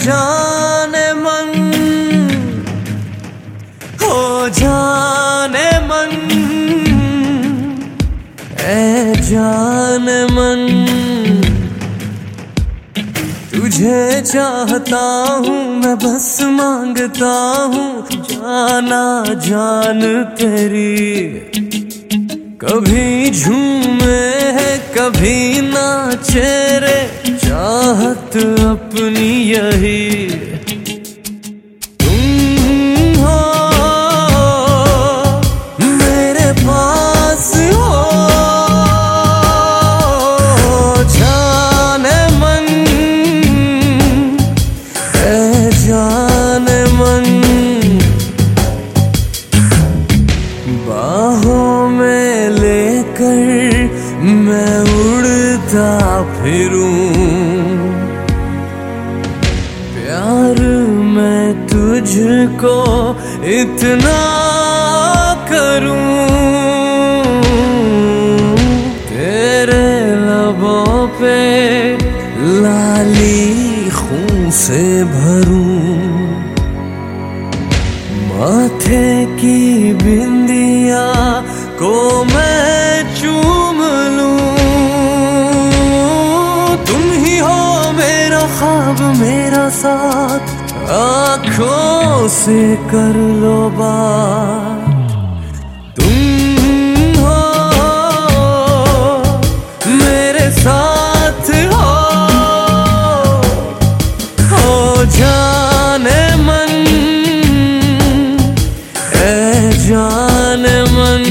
जाने मन, हो जाने मन, ऐ जाने मन, तुझे चाहता हूँ मैं, बस मांगता हूँ जाना जान तेरी। कभी झूमे है कभी नाचे रे, चाहत अपनी यही तुम हो, मेरे पास हो। जाने मन, ऐ जाने मन, बाहों में लेकर मैं उड़ता फिरूं, प्यार मैं तुझको इतना करूं, तेरे लबों पे लाली खून से भरूं, माथे की बिंदिया को मैं चूम लूं। तुम ही हो मेरा ख्वाब मेरा साथ, आँखों से कर लो बात। तुम हो मेरे साथ हो जाने मन, ऐ जाने मन।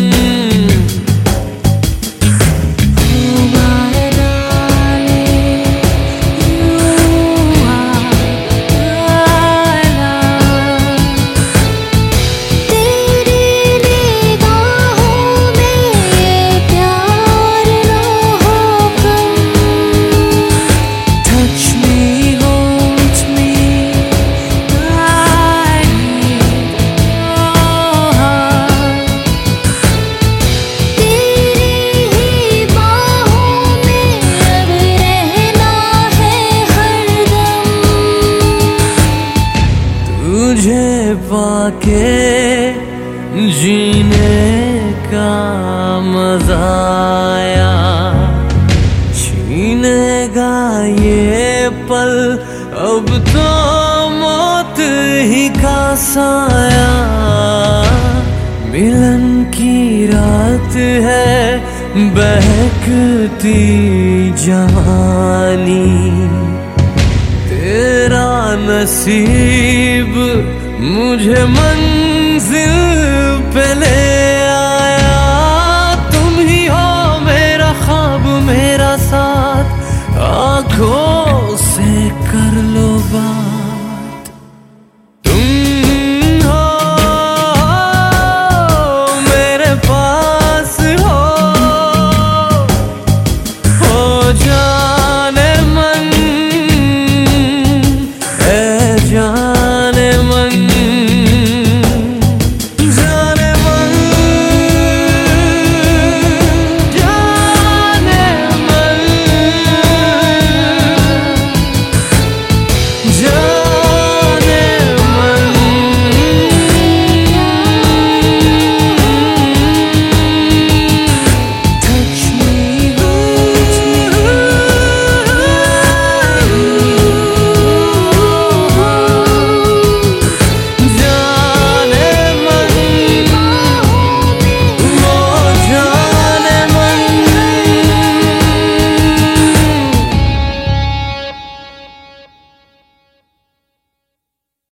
तुझे पाके जीने का मजा आया, छीनेगा ये पल अब तो मौत ही का साया। मिलन की रात है बहकती जवानी, तेरा नसीब मुझे मंजिल पे ले आया। तुम ही हो मेरा ख्वाब मेरा साथ, आँखों से कर लो बात।